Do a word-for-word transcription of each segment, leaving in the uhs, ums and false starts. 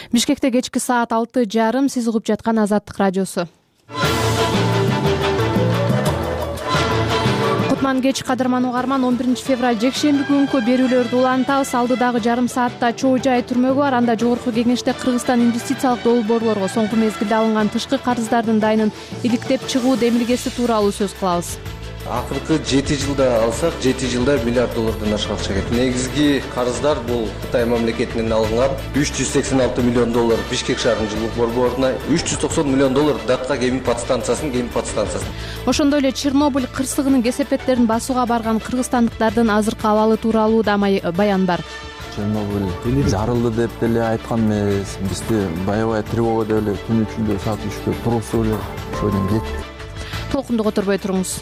Бишкекте кечки саат алты жарым, сиз угуп жаткан Азаттык радиосу. Кутман кеч кадырман угарман, он биринчи февраль жекшемби күнкү берүүлөрдү улантабыз. Алдыдагы жарым саатта Чоо Жай түрмөгү бар. Анда жогорку кеңеште Кыргызстан инвестициялык долбоорлорго соңку мезгилде алынган тышкы карыздардын дайынын иликтеп чыгуу демилгеси тууралуу сөз кылабыз. Акыркы жети жылда алсак, жети жылда миллиард доллардан ашык акча кетти. Негизги карыздар бул Кытай мамлекетинен алынган үч жүз сексен алты миллион доллар Бишкек шаарынын жылуулук борборуна, үч жүз токсон миллион доллар Датка кеми подстанциясынын кеми подстанциясына. Ошондой эле Чернобыль кырсыгынын кесепеттерин басууга барган кыргызстандыктардын азыркы абалы тууралуу да баян бар. Чернобыль жарылды деп деле айткан эмес. Бизде аябай тревога деп эле түн үчүндө саат үчкө турусу эле ошодон кетти. Толкунду которбой туруңуз.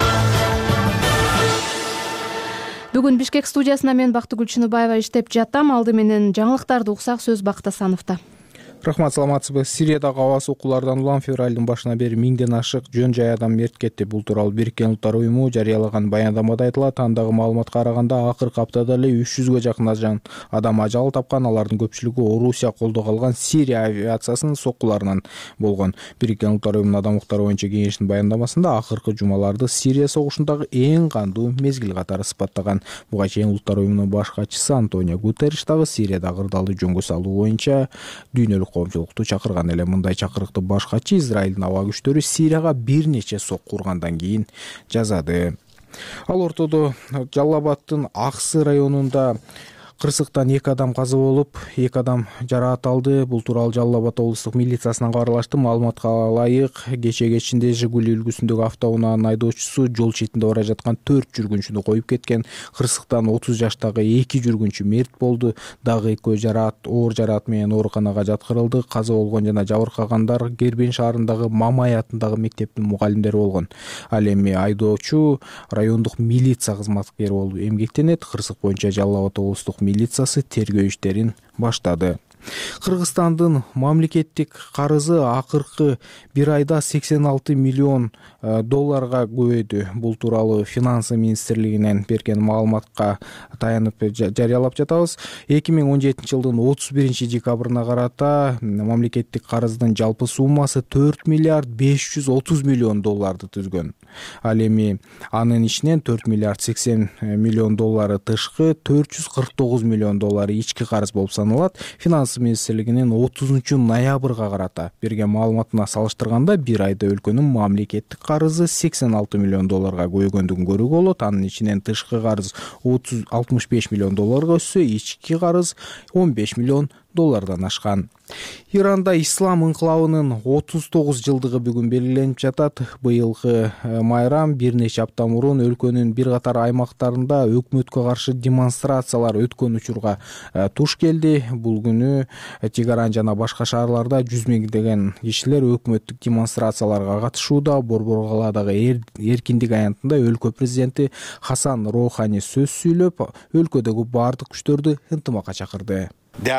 Бүгүн Бишкек студиясында мен Бактыгүл Чыныбаева иштеп жатам. Алды менен жаңылыктарды уксак сөз Бактасановда. Рахмат, саламатсызбы. Сириядагы аба соккулардан улам февралдын башына бери миңден ашык жөн жай адам мерт кетти. Бул тууралуу Бириккен Улуттар уюму жарыялаган баяндамада айтылат. Андагы маалыматка караганда акыркы аптада эле үч жүзгө жакын ажан адам ажал тапкан. Алардын көпчүлүгү Орусия колдоого алган Сирия авиациясынын соккуларынан болгон. Бириккен Улуттар уюмунун адам укуктары боюнча кеңешинин баяндамасында акыркы жумаларды Сирия согушундагы эң кандуу мезгил катары сыпаттаган. Буга чейин Улуттар уюмунун баш катчысы Антонио Гутерриш дагы Сирияда кырдаалды жөнгө салуу боюнча дүйнөлүк коомчулукту чакырган эле. Мындай чакырыкты баш катчы Израилдин аба күчтөрү Сирияга бир нече сокку ургандан кийин жазады. Ал ортодо Жалал Абадтын Аксы районунда кырсыктан эки адам каза болуп, эки адам жараат алды. Бул тууралуу Жалал Абад облустук милициясынан кабарлашты. Маалыматка ылайык, кече кечинде Жигули үлгүсүндөгү автоунаанын айдоочусу жол четинде бара жаткан төрт жүргүнчүнү коюп кеткен. Кырсыктан отуз жаштагы эки жүргүнчү мерт болду. Дагы экөө жараат, оор жараат менен ооруканага жаткырылды. Каза болгон жана жабыркагандар Гербен шаарындагы Мамай атындагы мектептин мугалимдери болгон. Ал эми айдоочу райондук милиция кызматкери болуп эмгектенет. Кырсык боюнча Жалал Абад облустук милициясы тергөө иштерин баштады. Кыргызстандын мамлекеттик карызы акыркы бир айда сексен алты миллион долларга көбөйдү. Бул тууралуу Финансы министрлигинен берген маалыматка таянып жарыялап жатабыз. эки миң он жетинчи жылдын отуз биринчи декабрына карата мамлекеттик карыздын жалпы суммасы төрт миллиард беш жүз отуз миллион долларды түзгөн. Ал эми анын ичинен төрт миллиард сексен миллион доллары тышкы, төрт жүз кырк тогуз миллион доллары ички карыз болуп саналат. Финансы министрлигинин отузунчу ноябрга карата берген маалыматына салыштырганда бир айда өлкөнүн мамлекеттик карызы сексен алты миллион долларга көбөйгөндүгүн көрүүгө болот. Анын ичинен тышкы карыз алтымыш беш миллион долларга өссө, ички карыз он беш миллион доллардан ашкан. Иранда ислам инкылабынын отуз тогуз жылдыгы бүгүн белгиленип жатат. Быйылкы майрам бир нече апта мурун өлкөнүн бир катар аймактарында өкмөткө каршы демонстрациялар өткөн учурга туш келди. Бул күнү Тегеран жана башка шаарларда жүз миңдеген кишилер өкмөттүк демонстрацияларга катышууда. Борбор-каладагы эркиндик аянтында өлкө президенти Хасан Роухани сөз сүйлөп, өлкөдөгү бардык күчтөрдү ынтымакка чакырды.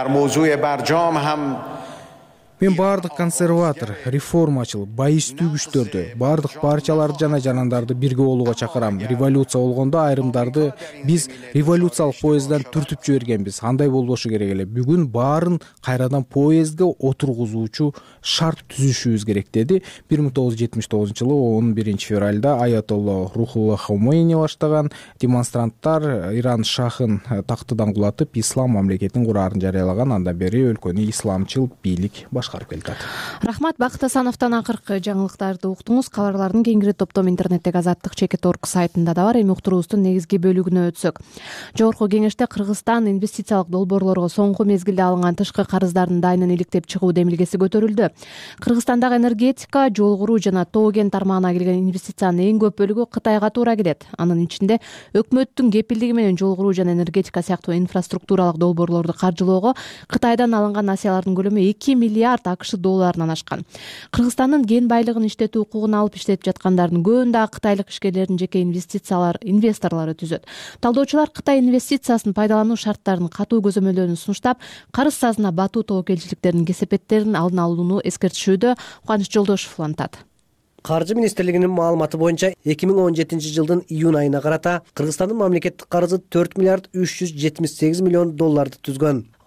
Мен бардык консерватор, реформачыл, байыстуу күчтөрдү, бардык парчаларды жана жанандарды бирге болууга чакырам. Революция болгондо айрымдарды биз революциялык поезддан түртүп жибергенбиз. Андай болбошу керек эле. Бүгүн баарын кайрадан поездге отургузуучу шарт түзүшүбүз керек, деди. бир миң тогуз жүз жетимиш тогузунчу жылы он биринчи февралда Аятолла Рухулла Хомейни баштаган демонстранттар Иран шахын тактыдан кулатып, ислам мамлекетин кураарын жарыялаган. Андан бери өлкөнү исламчыл бийлик башкарып келди. Рахмат, Бактасановдон акыркы жаңылыктарды уктуңуз. Кабарлардын кеңири топтом интернеттеги азаттык чекит точка орг сайтында да бар. Эми уктуруубуздун негизги бөлүгүнө өтсөк. Жогорку кеңеште Кыргызстан инвестициялык долбоорлорго соңку мезгилде алынган тышкы карыздардын дайынын иликтеп чыгуу демилгеси көтөрүлдү. Кыргызстандагы энергетика, жол куруу жана тоо кен тармагына келген инвестициянын эң көп бөлүгү Кытайга туура келет. Анын ичинде өкмөттүн кепилдиги менен жол куруу жана энергетика сыяктуу инфраструктуралык долбоорлорду каржылоого Кытайдан алынган насыялардын көлөмү эки миллиард акш долларынан ашкан. Кыргызстандын кен байлыгын иштетүү укугун алып иштетип жаткандардын көбүн да кытайлык ишкерлердин жеке инвестициялар инвесторлору түзөт. Талдоочулар Кытай инвестициясын пайдалануу шарттарын катуу көзөмөлдөөрүн сунуштап, карыз сазына батуу тобокелчиликтердин кесепеттерин алдын алууну эскертишүүдө. Кубаныч Жолдошев улантат. Каржы министрлигинин маалыматы боюнча эки миң он жетинчи жылдын июнь айына карата Кыргызстандын мамлекеттик карызы төрт миллиард үч жүз жетимиш сегиз миллион долларды түзгөн.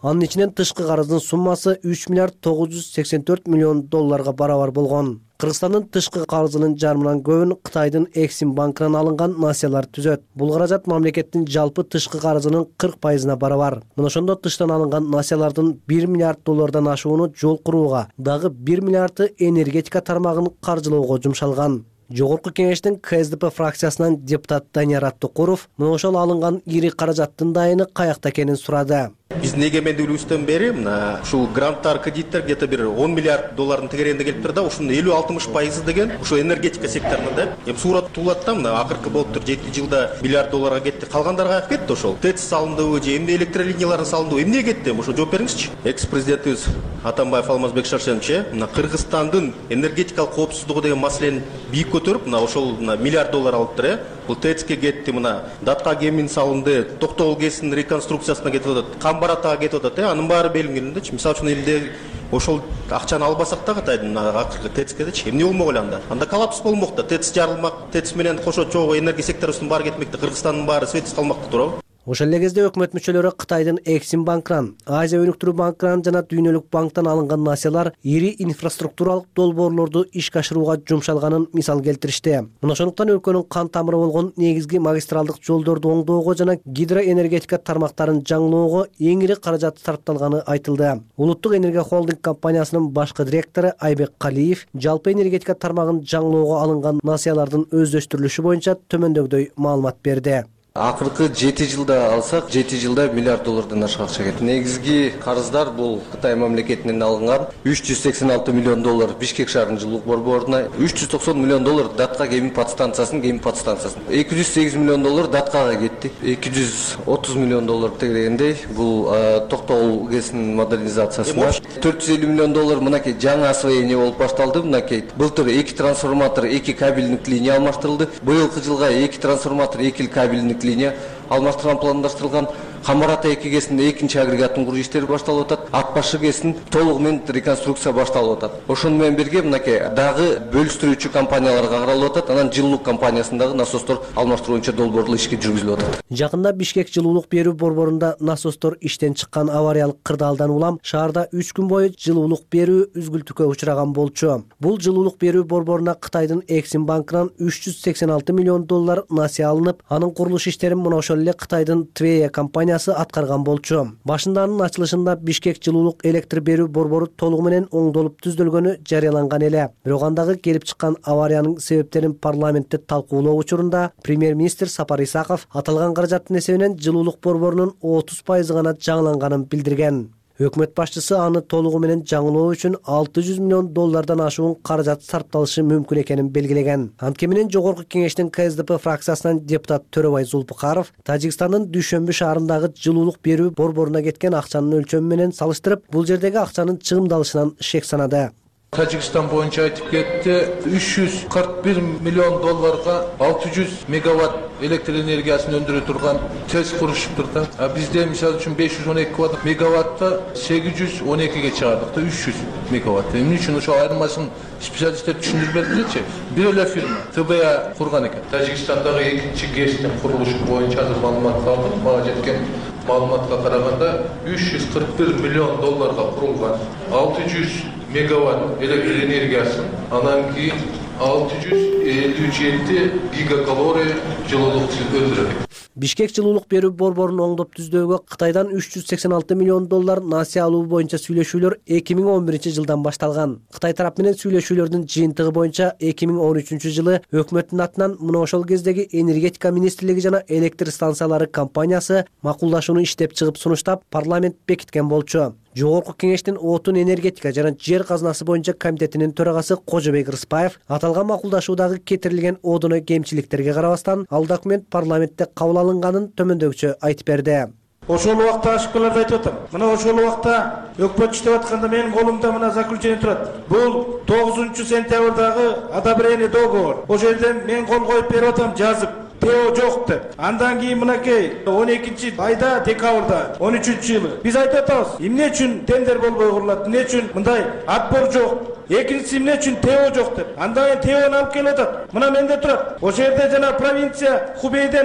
Анын ичинен тышкы карыздын суммасы үч миллиард тогуз жүз сексен төрт миллион долларга барабар болгон. Кыргызстандын тышкы карызынын жарымынан көбүн Кытайдын Эксим банкынан алынган насыялар түзөт. Бул каражат мамлекеттин жалпы тышкы карызынын кырк пайызына барабар. Мына ошондо тыштан алынган насыялардын бир миллиард доллардан ашууну жол курууга, дагы бир миллиарды энергетика тармагын каржылоого жумшалган. Жогорку кеңештин КСДП фракциясынан депутат Данияр Аттыкуров мына ошол алынган ири каражаттын дайыны каякта экенин сурады. Биздин эгемендүүлүгүбүздөн бери мына ушул гранттар, кредиттер где-то бир он миллиард доллардын тегерегинде келип тур да, ушунун элүү алтымыш пайызы деген ушу энергетика секторунда да. Эми сурат туулат да, мына акыркы болуптур жети жылда миллиард долларга кетти. Калгандарга каяка кетти ошол? ТЭЦ салындыбы же эмне электролинияларын салындыбы? Эмне кетти? Ошо жооп бериңизчи. Экс-президентибиз Атамбаев Алмазбек Шаршенович мына Кыргызстандын энергетикалык коопсуздугу деген маселени бийик көтөрүп, мына ошол миллиард доллар алыптыр, э. Бул ТЭЦке кетти, мына Датка кемин салынды, Токтогул КЭСинин реконструкциясына кетип атат, Камбаратага кетип атат, э. Анын баары белгилендечи. Мисалы үчүн эмне ошол акчаны албасак да Кытайдын акыркы ТЭЦкедечи эмне болмок эле анда? Анда коллапс болмок да, ТЭЦ жарылмак, ТЭЦ менен кошо чогуу энергия секторубуздун баары кетмек да, Кыргызстандын баары светсиз калмак да туурабы? Ошол эле кезде өкмөт мүчөлөрү Кытайдын Эксим банкынан, Азия өнүктүрүү банкынан жана Дүйнөлүк банктан алынган насыялар ири инфраструктуралык долбоорлорду ишке ашырууга жумшалганын мисал келтиришти. Мына ошондуктан өлкөнүн кан тамыры болгон негизги магистралдык жолдорду оңдоого жана гидроэнергетика тармактарын жаңылоого эң ири каражат сарпталганы айтылды. Улуттук энергия холдинг компаниясынын башкы директору Айбек Калиев жалпы энергетика тармагын жаңылоого алынган насыялардын өздөштүрүлүшү боюнча төмөндөгүдөй маалымат берди. Акыркы жети жылда алсак, жети жылда миллиард доллардан ашык акча кетти. Негизги карыздар бул Кытай мамлекетинен алынган үч жүз сексен алты миллион доллар Бишкек шаарынын жылуулук борборуна, үч жүз токсон миллион доллар Датка кемин подстанциясынын кемин подстанциясына, эки жүз сегиз миллион доллар Даткага кетти. эки жүз отуз миллион доллар тегерегиндей бул Токтогул КЭСинин модернизациясына, төрт жүз элүү миллион доллар мынакей жаңы освоение болуп башталды. Мынакей былтыр эки трансформатор, эки кабелдик линия алмаштырылды. Быйылкы жылга эки трансформатор, эки кабелдик линия алмаштырган пландаштырылган. Камарата эки КЭСинде экинчи агрегаттын куруу иштери башталып атат. Ат башы КЭСинин толугу менен реконструкция башталып атат. Ошону менен бирге мынакей дагы бөлүштүрүүчү компанияларга каралып атат. Анан жылуулук компаниясындагы насостор алмаштыруу боюнча долбоорлуу ишке жүргүзүлүп атат. Жакында Бишкек жылуулук берүү борборунда насостор иштен чыккан авариялык кырдаалдан улам шаарда үч күн бою жылуулук берүү үзгүлтүккө учураган болчу. Бул жылуулук берүү борборуна Кытайдын Эксим банкынан үч жүз сексен алты миллион доллар насыя алынып, анын курулуш иштерин мына ошол эле Кытайдын Твея компаниясы аткарган болчу. Башында анын ачылышында Бишкек жылуулук электр берүү борбору толугу менен оңдолуп түздөлгөнү жарыяланган эле. Бирок андагы келип чыккан авариянын себептерин парламентте талкуулоо учурунда премьер-министр Сапар Исаков аталган каражаттын эсебинен жылуулук борборунун отуз пайызы гана жаңыланганын билдирген. Өкмөт башчысы аны толугу менен жаңылоо үчүн алты жүз миллион доллардан ашуун каражат сарпталышы мүмкүн экенин белгилеген. Анткени менен жогорку кеңештин КСДП фракциясынан депутат Төрөбай Зулпукаров Тажикстандын Дүйшөмбү шаарындагы жылуулук берүү борборуна кеткен акчанын өлчөмү менен салыштырып, бул жердеги акчанын чыгымдалышынан шек санады. Тажикстан боюнча айтып кетти, үч жүз кырк бир миллион долларга алты жүз мегаватт электр энергиясын өндүрө турган ТЭЦ курушуптур да. А бизде мисалы үчүн беш жүз он эки мегаватта сегиз жүз он экиге чыгардык да, үч жүз мегаватт. Эмне үчүн ошо айырмасын специалисттер түшүндүрүп бердичи? Бир эле фирма тэ бэ а курган экен. Тажикстандагы экинчи КЭСтин курулушу боюнча азыр маалымат алдым. Мага жеткен маалыматка караганда үч жүз кырк бир миллион долларга курулган алты жүз мегаватт электр энергиясын, анан кийин алты жүз элүү жети гигакалория жылуулук өндүрөт. Бишкек жылуулук берүү борборун оңдоп түздөөгө Кытайдан үч жүз сексен алты миллион доллар насыя алуу боюнча сүйлөшүүлөр эки миң он биринчи жылдан башталган. Кытай тарап менен сүйлөшүүлөрдүн жыйынтыгы боюнча эки миң он үчүнчү жылы өкмөттүн атынан мына ошол кездеги энергетика министрлиги жана электр станциялары компаниясы макулдашууну иштеп чыгып сунуштап парламент бекиткен болчу. Жогорку кеңештин отун энергетика жана жер казынасы боюнча комитетинин төрагасы Кожобек Рыспаев аталган макулдашуудагы кетирилген одоно кемчиликтерге карабастан ал документ парламентте кабыл алынганын төмөндөгүчө айтып берди. Ошол убакта ошколорду айтып атам. Мына ошол убакта өкмөт иштеп атканда менин колумда мына заключение турат. Бул тогузунчу сентябрдагы одобрение договор. Ошол жерден мен кол коюп берип атам, жазып. ТЭО жок деп. Андан кийин мынакей он экинчи айда декабрда он үчүнчү жылы биз айтып атабыз, эмне үчүн тендер болбой курулат, эмне үчүн мындай отбор жок, экинчиси эмне үчүн ТЭО жок деп. Андан кийин ТЭОну алып келип атат. Мына менде турат. Ошол жерде жана провинция Хубейден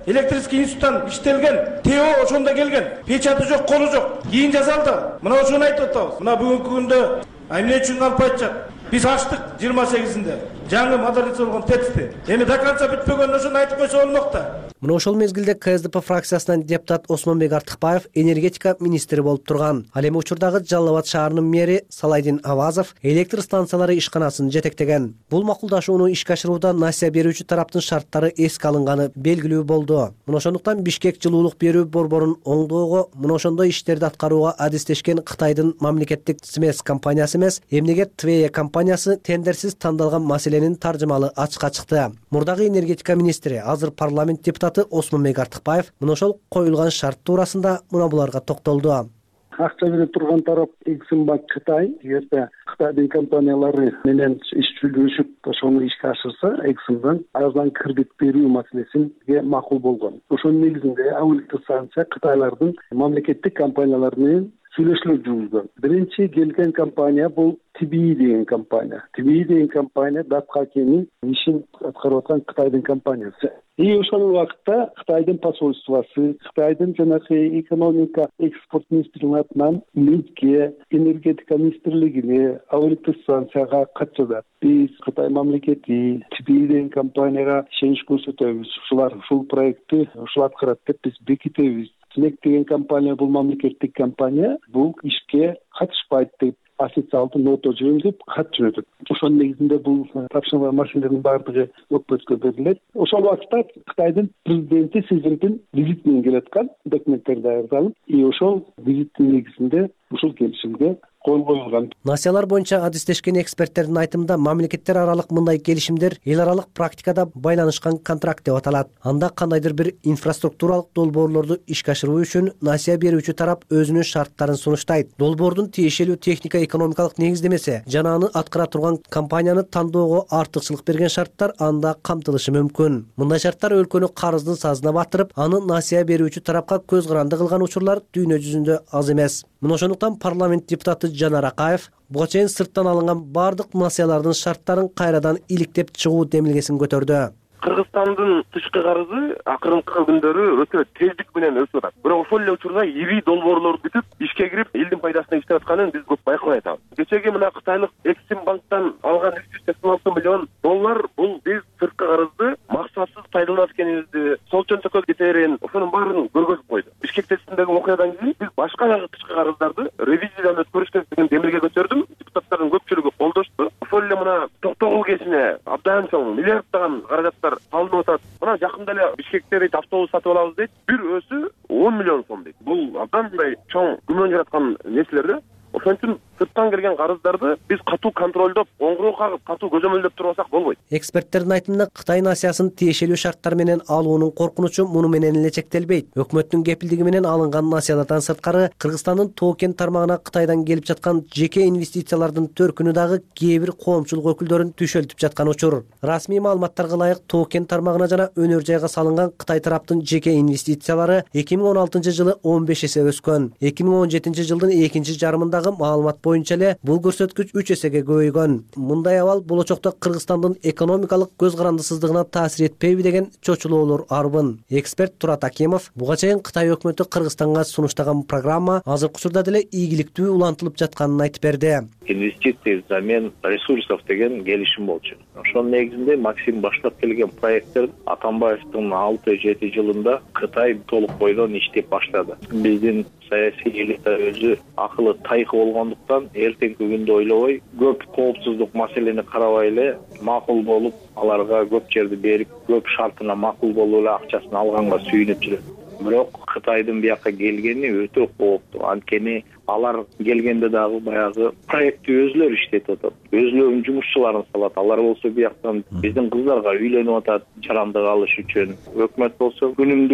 электрический институттан иштелген, ТО ошондо келген. Печаты жок, колу жок. Кийин жасалды. Мына ошону айтып атабыз. Мына бүгүнкү күндө ай эмне үчүн алып айтчак? Биз ачтык жыйырма сегизинде. Жаңы модернизацияланган тексти. Эми до конца бүтпөгөн ошону айтып койсо болмок да. Мына ошол мезгилде КСДП фракциясынан депутат Осмонбек Артыкбаев энергетика министри болуп турган. Ал эми учурдагы Жалал Абад шаарынын мэри Салайдин Авазов электр станциялары ишканасын жетектеген. Бул макулдашууну ишке ашырууда насыя берүүчү тараптын шарттары эске алынганы белгилүү болду. Мына ошондуктан Бишкек жылуулук берүү борборун оңдоого, мына ошондой иштерди аткарууга адистешкен Кытайдын мамлекеттик СМЭС компаниясы эмес, эмнеге ТВЕ компаниясы тендерсиз тандалган маселенин таржымалы ачыкка чыкты. Мурдагы энергетика министри, азыр парламент депутаты Осмонбек Артыкбаев мына ошол коюлган шарт туурасында мына буларга токтолду. Акча бере турган тарап Эксимбанк Кытай, эгерде Кытайдын компаниялары менен иш жүргүзүп ошону ишке ашырса, Эксимбанк арзан кредит берүү маселесинге макул болгон. Ошонун негизинде Ауылдык станция Кытайлардын мамлекеттик компаниялары менен сүйлөшүүлөр жүргүзгөн. Биринчи келген компания бул Ти Би И деген компания. Ти Би И деген компания Даткакенин ишин аткарып аткан Кытайдын компаниясы. И ошол убакытта Кытайдын посольствосу, Кытайдын жанагы экономика экспорт министрлигинин атынан Мүлкке, энергетика министрлигине, Ауылдык станцияга кат жазат. Биз Кытай мамлекети Ти Би И деген компанияга ишенич көрсөтөбүз. Ушулар ушул проектти ушул аткарат деп биз бекитебиз. Тинек деген компания бул мамлекеттик компания, бул ишке катышпайт деп официалдуу нота жиберип деп кат жиберет. Ошонун негизинде бул тапшырма маселелердин баардыгы өкмөткө берилет. Ошол убакытта Кытайдын президенти Си Цзиньпин визит менен келаткан, документтер даярдалып, и ошол визиттин негизинде ушул келишимге кол коюлган. Насыялар боюнча адистешкен эксперттердин айтымында мамлекеттер аралык мындай келишимдер эл аралык практикада байланышкан контракт деп аталат. Анда кандайдыр бир инфраструктуралык долбоорлорду ишке ашыруу үчүн насыя берүүчү тарап өзүнүн шарттарын сунуштайт. Долбоордун тиешелүү техника экономикалык негиздемеси жана аны аткара турган компанияны тандоого артыкчылык берген шарттар анда камтылышы мүмкүн. Мындай шарттар өлкөнү карыздын сазына батырып, аны насыя берүүчү тарапка көз каранды кылган учурлар дүйнө жүзүндө аз эмес. Мына ошондуктан парламент депутаты Жанар Акаев буга чейин сырттан алынган бардык насыялардын шарттарын кайрадан иликтеп чыгуу демилгесин көтөрдү. Кыргызстандын тышкы карызы акыркы күндөрү өтө тездик менен өсүп атат. Бирок ошол эле учурда ири долбоорлор бүтүп, ишке кирип, элдин пайдасына иштеп атканын биз көп байкабай атабыз. Кечеги мына Кытайлык Эксимбанктан алган үч жүз сексен алты миллион доллар бул биз сырткы карызды максатсыз пайдаланып аткенибизди, сол чөнтөккө кетерин, ошонун баарын көргөзүп койду. Бишкек тестиндеги окуядан кийин биз башка дагы тышкы карыздарды ревизиядан өткөрүш деген демилге көтөрдүм. Депутаттардын көпчүлүгү колдошту. Ошол эле мына Токтогул кесине абдан чоң миллиарддаган каражаттар салынып атат. Мына жакында эле Бишкекте дейт автобус сатып алабыз дейт. Бир өзү он миллион сом дейт. Бул абдан мындай чоң күмөн жараткан нерселер да. Ошон үчүн сырттан келген карыздарды биз катуу контролдоп, оңгуроо кагып, катуу көзөмөлдөп турбасак болбойт. Эксперттердин айтымында Кытай насыясын тиешелүү шарттар менен алуунун коркунучу муну менен эле чектелбейт. Өкмөттүн кепилдиги менен алынган насыялардан сырткары Кыргызстандын Тоо-Кен тармагына Кытайдан келип жаткан жеке инвестициялардын төркүнү дагы кээ бир коомчулук өкүлдөрүн түшөлтүп жаткан учур. Расмий маалыматтарга ылайык Тоо-Кен тармагына жана өнөр жайга салынган Кытай тараптын жеке инвестициялары эки миң он алтынчы жылы он беш эсе өскөн. эки миң он жетинчи жылдын экинчи жарымында маалымат боюнча эле бул көрсөткүч үч эсеге көбөйгөн. Мындай абал болочокто Кыргызстандын экономикалык көз карандысыздыгына таасир этпейби деген чочулоолор арбын. Эксперт Турат Акимов буга чейин Кытай өкмөтү Кыргызстанга сунуштаган программа азыркы учурда деле ийгиликтүү улантылып жатканын айтып берди. Инвестиция замен ресурсов деген келишим болчу. Ошонун негизинде Максим баштап келген проекттер Атамбаевдин алты жети жылында Кытай толук бойдон иштеп баштады. Биздин саясий элита өзү акылы тайкы болгондуктан эртеңки күндү ойлобой, көп коопсуздук маселени карабай эле макул болуп, аларга көп жерди берип, көп шартына макул болуп эле акчасын алганга сүйүнүп жүрөт. Бирок Кытайдын бияка келгени өтө кооптуу. Анткени алар келгенде дагы баягы проектти өзүлөр иштетип атат. Өзүлөрүнүн жумушчуларын салат. Алар болсо бияктан биздин кыздарга үйлөнүп атат, жарандык алыш үчүн. Өкмөт болсо күнүмдүк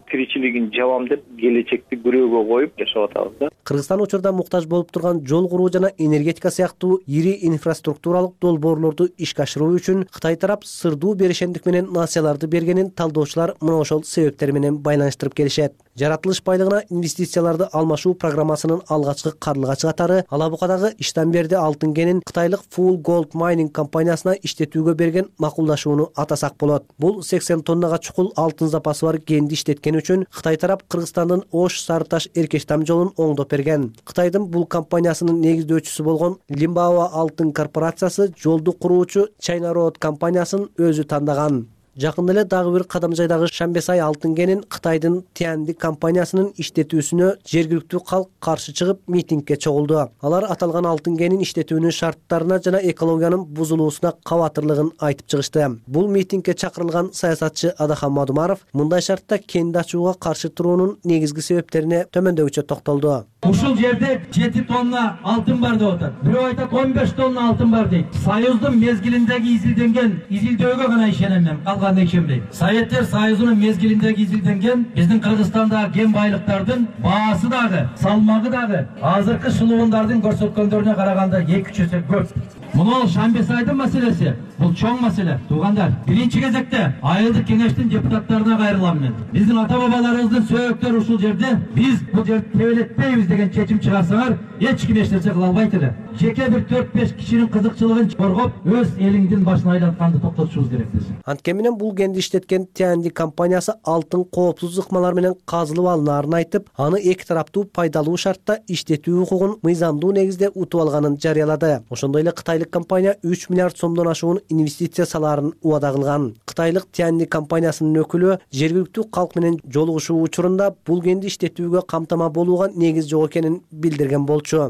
тиричилигин жабам деп келечекти күрөөгө коюп жашап атабыз да. Кыргызстан учурда муктаж болуп турган жол куруу жана энергетика сыяктуу ири инфраструктуралык долбоорлорду ишке ашыруу үчүн Кытай тарап сырдуу беришендик менен насыяларды бергенин талдоочулар мына ошол себептер менен байланыштырып келишет. Жаратылыш байлыгына инвестицияларды алмашуу программасынын алгачкы карлыгачы катары Алабукадагы Иштанберди алтын кенин Кытайлык Full Gold Mining компаниясына иштетүүгө берген макулдашууну атасак болот. Бул сексен тоннага чукул алтын запасы бар кенди иштеткен үчүн Кытай тарап Кыргызстандын Ош Сарыташ Эркечтам жолун оңдоп берген. Кытайдын бул компаниясынын негиздөөчүсү болгон Лимбао алтын корпорациясы жолду куруучу China Road компаниясын өзү тандаган. Жакында эле дагы бир Кадамжайдагы Шамбесай алтын кенин Кытайдын Тианди компаниясынын иштетүүсүнө жергиликтүү калк каршы чыгып митингге чогулду. Алар аталган алтын кенин иштетүүнүн шарттарына жана экологиянын бузулуусуна кабатырлыгын айтып чыгышты. Бул митингге чакырылган саясатчы Адахан Мадумаров мындай шартта кенди ачууга каршы туруунун негизги себептерине төмөндөгүчө токтолду. Ушул жерде жети тонна алтын бар деп атат. Бирөө айтат он беш тонна алтын бар дейт. Союздун мезгилиндеги изилденген изилдөөгө гана ишенем мен. Калган ишенбейм. Советтер Союзунун мезгилиндеги изилденген биздин Кыргызстандагы кен байлыктардын баасы дагы, салмагы дагы азыркы шылуундардын көрсөткөндөрүнө караганда эки үч эсе көп. Мына Шамбесайдын маселеси бул чоң маселе. Туугандар, биринчи кезекте айылдык кеңештин депутаттарына кайрылам мен. Биздин ата бабаларыбыздын сөөктөрү ушул жерде биз бул жерди тебелетпейбиз деген чечим чыгарсаңар, эч ким эч нерсе кыла албайт эле. Жеке бир төрт беш кишинин кызыкчылыгын коргоп, өз элиңдин башына айлантканды токтотушубуз керек биз. Анткени менен бул кенди иштеткен Тианди компаниясы алтын коопсуз ыкмалар менен казылып алынаарын айтып, аны эки тараптуу пайдалуу шартта иштетүү укугун мыйзамдуу негизде утуп алганын жарыялады. Ошондой эле Кытайлык компания үч миллиард сомдон ашуун инвестиция салаарын убада кылган. Кытайлык Тианди компаниясынын өкүлү жергиликтүү калк менен жолугушуу учурунда бул кенди иштетүүгө камтама болууга негиз жок экенин билдирген болчу.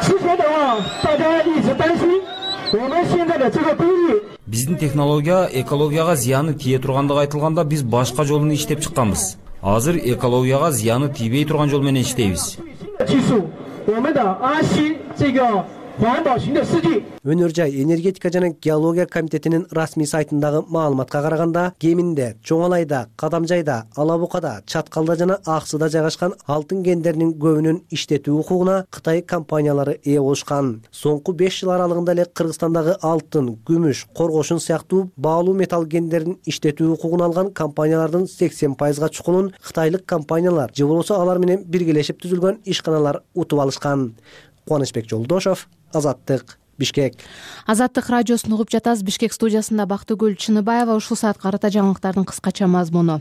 Биздин технология экологияга зыяны тие тургандыгы айтылганда биз башка жолун иштеп чыкканбыз. Азыр экологияга зыяны тийбей турган жол менен иштейбиз. Өнөр жай энергетика жана геология комитетинин расмий сайтындагы маалыматка караганда, Кеминде, Чоңалайда, Кадамжайда, Алабукада, Чаткалда жана Аксыда жайгашкан алтын кендеринин көбүнүн иштетүү укугуна Кытай компаниялары ээ болушкан. Соңку беш жыл аралыгында эле Кыргызстандагы алтын, күмүш, коргошун сыяктуу баалуу металл кендерин иштетүү укугун алган компаниялардын сексен пайызга чукулун Кытайлык компаниялар же болбосо алар менен биргелешип түзүлгөн ишканалар утуп алышкан. Кубанычбек Жолдошов, Азаттык, Бишкек. Азаттык радиосун угуп жатасыз. Бишкек студиясында Бактыгүл Чыныбаева. Ушул саатка карата жаңылыктардын кыскача мазмуну.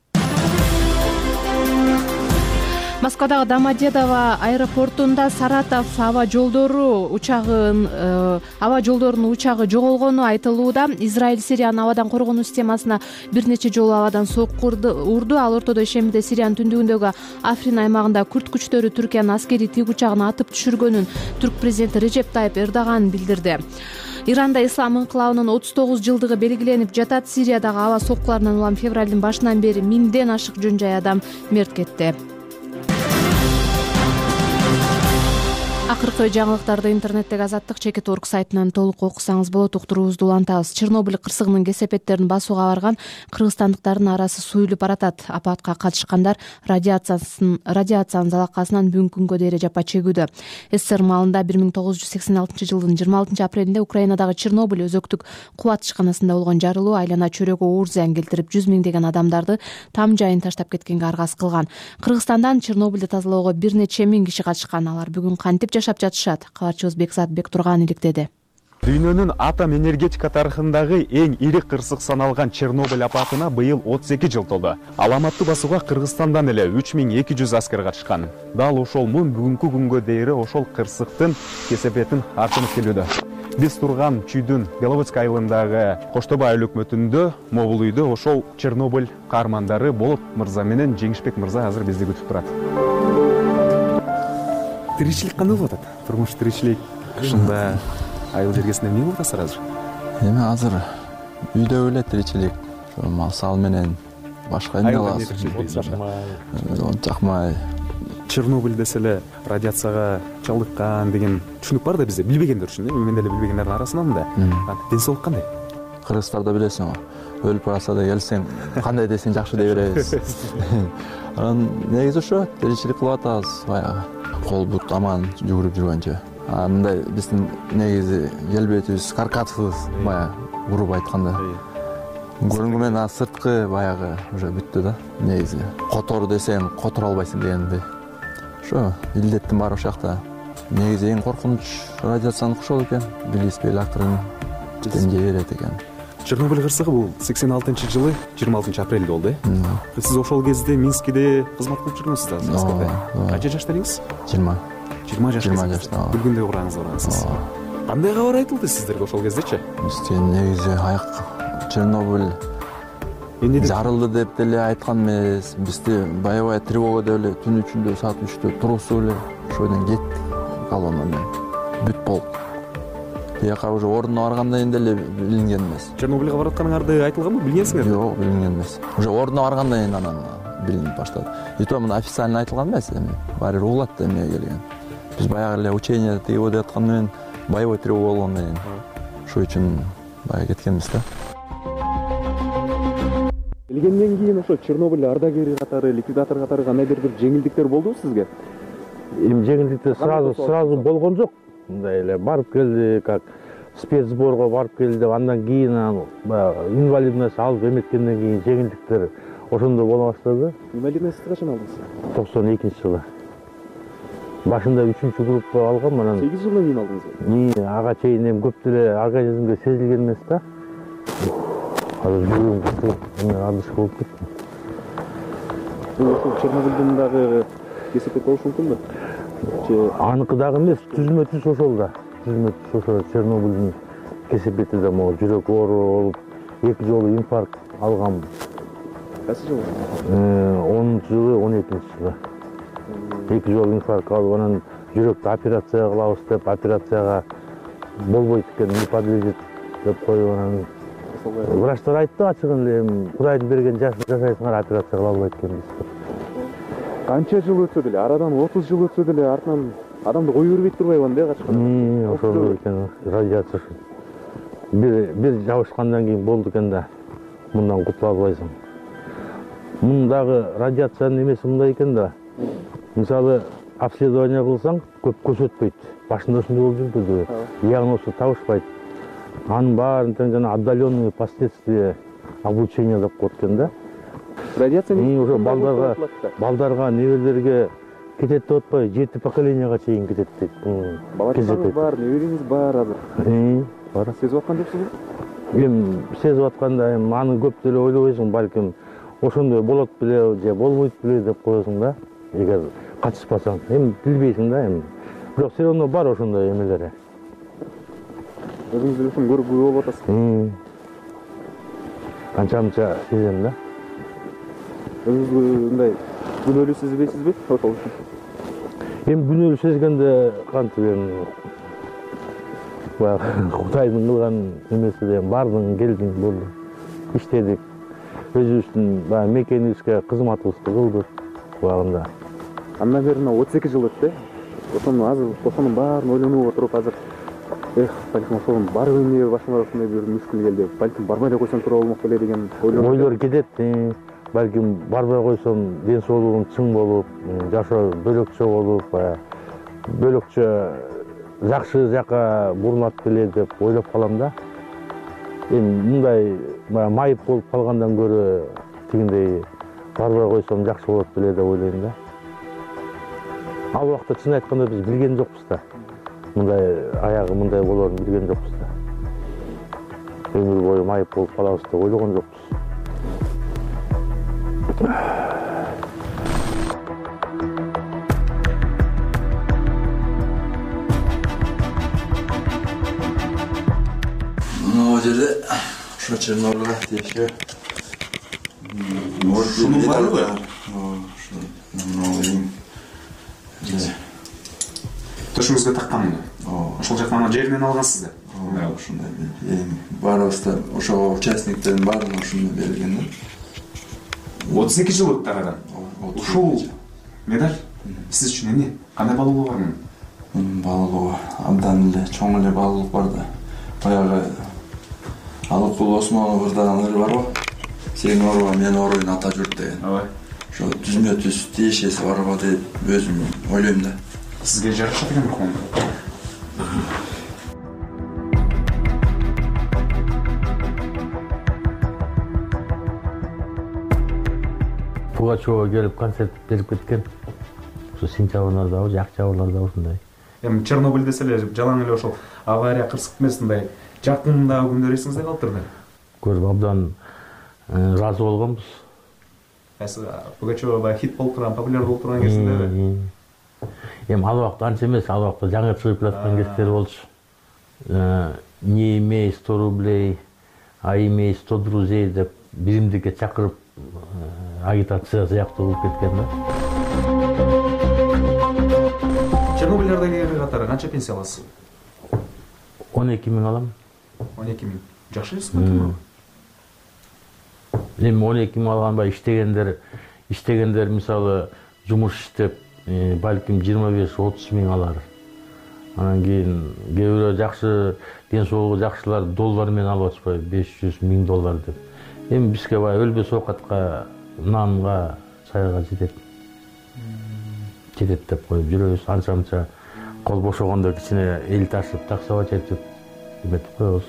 Москвадагы Домодедово аэропортунда Саратов аба жолдору учагын аба жолдорунун учагы жоголгону айтылууда. Израиль Сириянын абадан коргонуу системасына бир нече жолу абадан сокку урду. Ал ортодо ишемиде Сириянын түндүгүндөгү Африн аймагында күрд күчтөрү Түркиянын аскерий тиг учагын атып түшүргөнүн түрк президенти Режеп Тайып Эрдоган билдирди. Иранда ислам инкылабынын отуз тогуз жылдыгы белгиленип жатат. Сириядагы аба соккуларынан улам февралдын башынан бери миңден ашык жөн жай адам мерт кетти. Акыркы жаңылыктарды интернеттеги Азаттык чекит точка орг сайтынан толук окусаңыз болот. Уктуруубузду улантабыз. Чернобыль кырсыгынын кесепеттерин басууга барган кыргызстандыктардын арасы суюлуп баратат. Апатка катышкандар радиациясын радиациянын залакасынан бүгүнкү күнгө дейин жапа чегүүдө. СССР маалында бир миң тогуз жүз сексен алтынчы жылдын жыйырма алтынчы апрелинде Украинадагы Чернобыль өзөктүк кубат ишканасында болгон жарылуу айлана чөйрөгө оор зыян келтирип, жүз миңдеген адамдарды там жайын таштап кеткенге аргасыз кылган. Кыргызстандан Чернобыльди тазалоого бир нече миң киши катышкан. Алар бүгүн кантип жашап жатышат? Кабарчыбыз Бекзат Бектурган иликтеди. Дүйнөнүн атом энергетика тарыхындагы эң ири кырсык саналган Чернобыль апатына быйыл отуз эки жыл толду. Аламатты басууга Кыргызстандан эле үч миң эки жүз аскер катышкан. Дал ошол мун бүгүнкү күнгө дейин ошол кырсыктын кесепетин артынып келүүдө. Биз турган чүйдүн Беловодск айылындагы Коштобой айыл өкмөтүндө могул үйдө ошол Чернобыль каармандары Болот мырза менен Жеңишбек мырза азыр бизди күтүп турат. Тиричилик кандай болуп атат? Турмуш тиричилик ушунда айыл жергесинде эмне болуп атасыздар азыр? Эми азыр үйдө эле тиричилик, мал менен башка эмне кыласыз? Жакмай. Чернобыль десе эле радиацияга чалдыккан деген түшүнүк бар да бизде, билбегендер үчүн, мен деле билбегендердин арасынан да. Ден соолук кандай? Кыргызстарда билесиң го, өлүп барса да келсең кандай десең жакшы дей беребиз. анан негизи ошо тиричилик кылып атабыз, баягы кол бут аман жүгүрүп жүргөнчө. Мындай биздин негизи келбетибиз, каркатыбыз, баягы уруп айтканда. Көрүнгү менен сырткы баягы уже бүттү да. Негизи котор десең котора албайсың дегендей. Ошо илдеттин баары ошол жакта. Негизи эң коркунуч радиациянын ошол экен. Билбейсизби, акырын тенже берет экен. Чернобыль кырсыгы бул сексен алтынчы жылы жыйырма алтынчы апрелде болду, э? Сиз ошол кезде Минскиде кызмат кылып жүргөнсүз да, аскерде. Канча жашта элеңиз? жыйырма. жыйырма жашта. жыйырма жашта. Күлгүндө ураңыз барасыз. Кандай кабар айтылды сиздерге ошол кездечи? Бизге негизи аяк Чернобыль жарылды деп деле айткан эмес. Бизди аябай тревога деп эле түн үчүндө саат үчтө турусуп эле ошодон кеттик колонна менен. Бүт болуп. Тияка уже ордуна баргандан кийин деле билинген эмес. Чернобыльга баратканыңарды айтылганбы, билгенсиңер? Жок, билинген эмес. Уже ордуна баргандан кийин анан билинип баштады. И то мына официально айтылган эмес, эми баары бир угулат да эмне келген. Биз баягы эле учение тегип өтүп аткан менен боевой тревога болгондон кийин ошол үчүн баягы кеткенбиз да. Келгенден кийин ошо Чернобыль ардагери катары, ликвидатор катары кандайдыр бир жеңилдиктер болдубу сизге? Эми жеңилдиктер сразу сразу болгон жок. Мындай эле барып келди, как спецсборго барып келди деп, андан кийин баягы инвалидность алып эметкенден кийин жеңилдиктер ошондо боло баштады. Инвалидностьты качан алдыңыз? токсон экинчи жылы. Башында үчүнчү группа алгам, анан сегиз жылдан кийин алдыңызбы? Ии, ага чейин эми көп деле организмге сезилген эмес да. Азыр жүрөгүм кутулуп, эме адыш болуп кетти. Ошол Чернобыльдын дагы кесепети болушу мүмкүнбү? Аныкы дагы эмес, түзмө түз ошол да. Түзмө түз ошол Чернобыльдын кесепети да могу жүрөк оору болуп, эки жолу инфаркт алгам. Кайсы жылы? онунчу жылы, он экинчи жылы. Эки жолу инфаркт алып, анан жүрөктү операция кылабыз деп, операцияга болбойт экен, не подлежит деп коюп, анан врачтар айтты ачыгын эле, Кудайдын берген жашайсыңар, операция кыла албайт экенбиз деп. Канча жыл өтсө деле, арадан отуз жыл өтсө деле, артынан адамды кое бербей турбайбы анда качкан? Ошол экен радиация. Бир бир жабышкандан кийин болду экен да, мындан кутула албайсың. Мындагы радиациянын эмеси мындай экен да. Мисалы, обследование кылсаң, көп көрсөтпөйт. Башында ушундай болуп жүрдү. Диагнозду табышпайт. Анын баарын тең жана отдаленные последствия облучения деп коет экен да. Радиация уже балдарга балдарга небелерге кетет деп атпайбы, жети поколенияга чейин кетет дейт. Балачаңыз бар, небериңиз бар азыр. Ии, бар. Сезип аткан жоксузбу? Эми сезип атканда эми аны көп деле ойлобойсуң, балким ошондой болот беле же болбойт беле деп коесуң да. Эгер катышпасаң, эми билбейсиң да эми. Бирок все равно бар ошондой эмелери. Өзүңүз деле ушун көрүп болуп атасыз. Канча-мынча сезем да. Өзүңүз мындай күнөөлүү сезбейсизби ошол үчүн? Эми күнөөлүү сезгенде кантип эми баягы Кудайдын кылган эмеси де бардың, келдиң, болду. Иштедик. Өзүбүздүн баягы мекенибизге кызматыбызды кылдык убагында. Андан бери отуз эки жыл өттү. Ошону азыр ошонун баарын ойлонуп отуруп азыр эх, балким ошонун барбы эмне башыма ушундай бир мүшкүл келди. Балким барбай эле койсом туура болмок беле деген ойлор кетет. Балким барбай койсом ден соолугум чың болуп, жашоо бөлөкчө болуп, баягы бөлөкчө жакшы жака бурулат беле деп ойлоп калам да. Эми мындай баягы майып болуп калгандан көрө тигиндей барбай койсом жакшы болот беле деп ойлойм да. Ал убакта чын айтканда биз билген жокпуз да. Мындай аягы мындай болорун билген жокпуз да. Өмүр бою майып болуп калабыз деп ойлогон жокпуз. Мына жерде ошо Чернобыльга тиешелүү ушунун баары төшүңүзгө таккан ошол жактан жеринен алгансыз да. Ошондой эми баарыбызда ошо участниктердин баарына ошондой берилген да. отуз эки жыл өттү арадан. Ушул медаль сиз үчүн эмне? Кандай баалуулугу бар мунун? Мунун баалуулугу абдан эле чоң эле баалуулук бар да. Баягы Алыкул Осмонов ырдаган ыры барбы? Сени оруба, мен оруйн ата журт деген. Ооба. ошо түзмө түз тиешеси барбы деп өзүм ойлойм да. Сизге жакышат экен бу. Пугачева келип концерт берип кеткен. Ошо сентябрьдабы, октябрьдабы ушундай. Эми Чернобыль десе эле жалаң эле ошол авария кырсык эмес, мындай жакындагы күндөр эсиңизде калыптыр да. Көрүп абдан ыраазы болгонбуз. Пугачева баягы хит болуп турган, популяр болуп турган кезинде. Эми ал убакта анча эмес, ал убакта жаңы чыгып жаткан кездер болчу. Не имей сто рублей, а имей сто друзей деп биримдикке чакырып агитация сыяктуу болуп кеткен да. Чернобыль ардагери катары канча пенсия аласыз? он эки миң алам. он эки миң. Жакшы эсмин. Эми он эки миң алганбай иштегендер, иштегендер мисалы жумуш иштеп, балким жыйырма беш отуз миң алар. Анан кийин кээ бирөө жакшы, ден соолугу жакшылар доллар менен алып атышпайбы, беш жүз миң доллар деп. Эми бизге баягы өлбөс оокатка, нанга, чайга жетет. Жетет деп коюп жүрөбүз. Анча-мынча кол бошогондо кичине эл ташып, таксаба чечип эметип коебуз.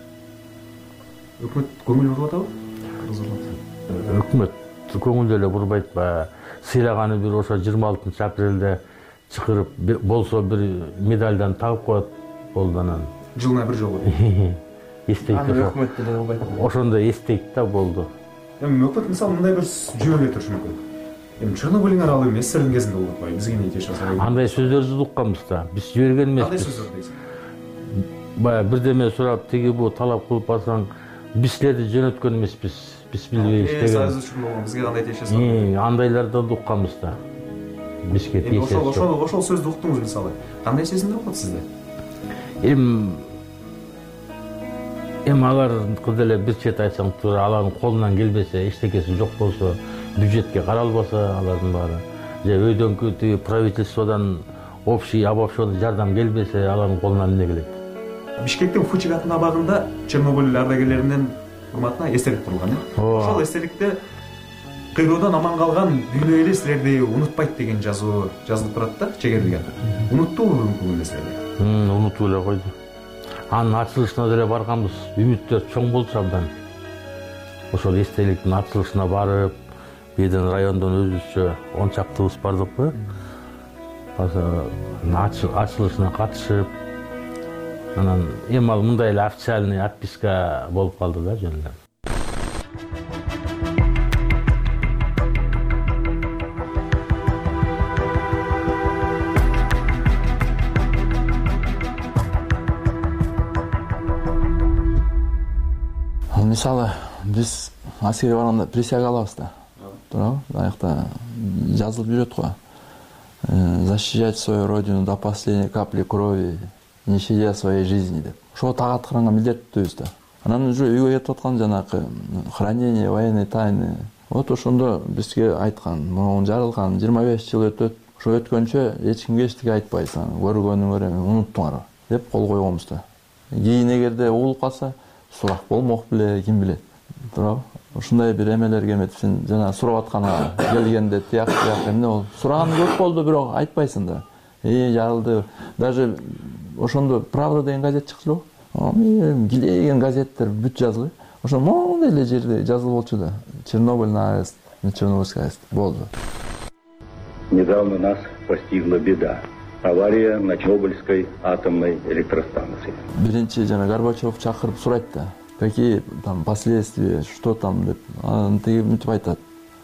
Өкмөт көңүл буруп атабы? Өкмөт көңүл эле бурбайт. Баягы сыйлаганы бир ошо жыйырма алтынчы апрелде чакырып болсо бир медальдан тагып коет болду анан. Жылына бир жолу. Эстейт. Өкмөт деле кылбайт. Ошондо эстейт да болду. Эми өкмөт мисалы мындай бир жүйө эле турушу мүмкүн. Эми Чернобыль аралы эмес, эсердин кезинде болуп атпайбы? Бизге эмне жашаса. Андай сөздөрдү укканбыз да. Биз жиберген эмеспиз. Кандай сөздөр дейсиң? Баягы бирдеме сурап, тиги бу талап кылып барсаң, биз силерди жөнөткөн эмеспиз. Биз билбей иштеген. Союз үчүн болгон бизге кандай тиешеси? Андайларды да укканбыз да. Бизге тиешеси. Ошол ошол сөздү уктуңуз мисалы. Кандай сезимдер болот сизде? Эми Эми алар деле бир чет айтсаң туура, алардын колунан келбесе, эчтекеси жок болсо, бюджетке каралбаса, алардын баары, же өйдөнкү тиги правительстводон общий обобщенный жардам келбесе, алардын колунан эмне келет? Бишкектин Фучик атынын абагында Чернобыль ардагерлеринин урматына эстелик курулган, э? Ошол эстеликте кыйроодон аман калган дүйнө эли силерди унутпайт деген жазуу жазылып турат да, чегерилген. Унуттубу бүгүнкү күндө силерди? Унутуп эле койду. Анын ачылышына деле барганбыз. Үмүттөр чоң болчу абдан. Ошол эстеликтин ачылышына барып, бирден райондон өзүбүзчө он чактыбыз бардык го. Ачылышына катышып, анан эми ал мындай эле официальный отписка болуп калды да жөн эле. Мисалы, биз аскерге барганда присяга алабыз да. Туурабы? Аякта жазылып жүрөт го. Защищать свою родину до последней капли крови, не щадя своей жизни деп. Ошо тага аткаранга милдеттүүбүз да. Анан уже үйгө кетип аткан жанакы хранение военной тайны. Вот ошондо бизге айткан, муну жарылган жыйырма беш жыл өтөт. Ошо өткөнчө эч кимге эчтеке айтпайсың, көргөнүңөр эми унуттуңар деп кол койгонбуз да. Кийин эгерде угулуп калса, сурак болмок беле, ким билет. Туурабы? Ушундай бир эмелерге эметип сен жана сурап аткана келгенде тияк тияк эмне болду? Сураган көп болду, бирок айтпайсың да. Э, жарылды. Даже ошондо Правда деген газет чыкты эле. Эми килеген газеттер бүт жазылды. Ошо моундай эле жерде жазылып болчу да. Чернобыль на АЭС, на Чернобыльская АЭС болду. Недавно нас постигла беда. Авария на Чернобыльской атомной электростанции. Биринчи жана Горбачев чакырып сурайт да. Какие там последствия, что там деп. Анан тиги мынтип айтат.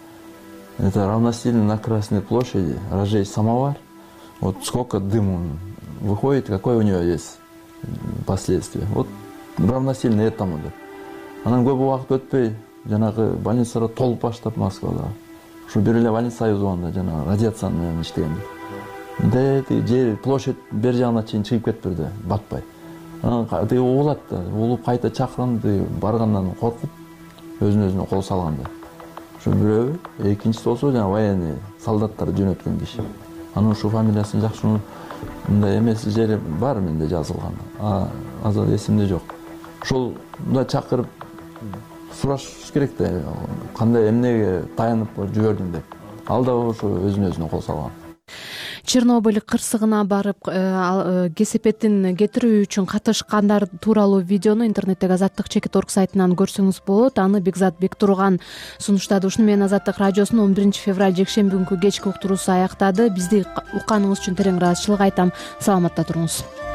Это равносильно на Красной площади разжечь самовар. Вот сколько дыма выходит, какое у него есть последствия. Вот равносильно этому деп. Анан көп убакыт өтпөй жанагы больницалар толуп баштап Москвада. Ушу бир эле больница айылганда жана радиация менен иштегенде. Мындай жер площадь бер жагына чейин чыгып кетпирди, батпай. Анан тиги угулат да, угулуп кайта чакыранды, баргандан коркуп өзүнө өзүнө кол салганда. Ошо бирөө, экинчиси болсо жана военный солдаттар жөнөткөн киши. Анын ушу фамилиясын жакшы мындай эмес жери бар менде жазылган. А азыр эсимде жок. Ошол мындай чакырып сураш керек да, кандай эмнеге таянып жибердиң деп. ал дагы ошо өзүнө өзүнө кол салган. Чернобыль кырсыгына барып кесепетин кетирүү үчүн катышкандар тууралуу видеону интернеттеги азаттык чекит орг сайтынан көрсөңүз болот. Аны Бекзат Бектурган сунуштады. Ушуну менен Азаттык радиосунун он биринчи февраль жекшемби күнкү кечки уктуруусу аяктады. Бизди укканыңыз үчүн терең ыраазычылык айтам. Саламатта туруңуз.